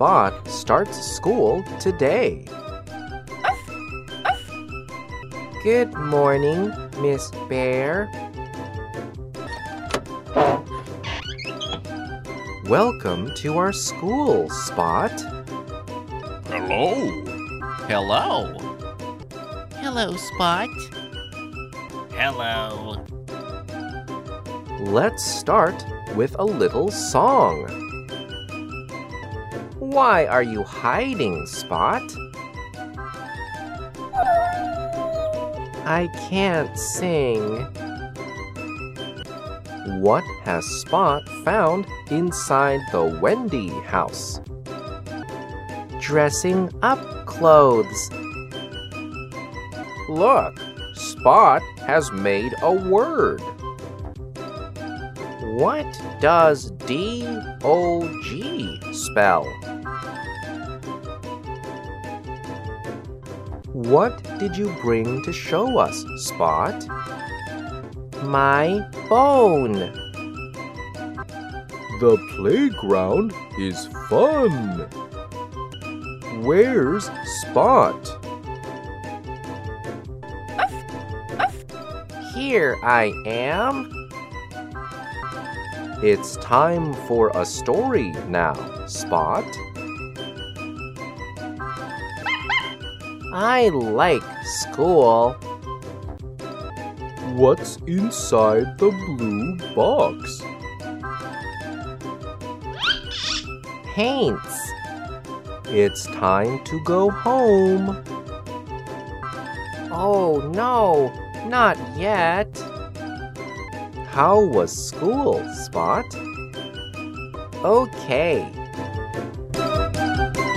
Spot starts school today. Good morning, Miss Bear. Welcome to our school, Spot. Hello. Hello. Hello, Spot. Hello. Let's start with a little song. Why are you hiding, Spot? I can't sing. What has Spot found inside the Wendy house? Dressing up clothes. Look, Spot has made a word. What does D-O-G spell? What did you bring to show us, Spot? My bone. The playground is fun. Where's Spot? Here I am. It's time for a story now, Spot. I like school. What's inside the blue box? Paints. It's time to go home. Oh no, not yet. How was school, Spot? Okay.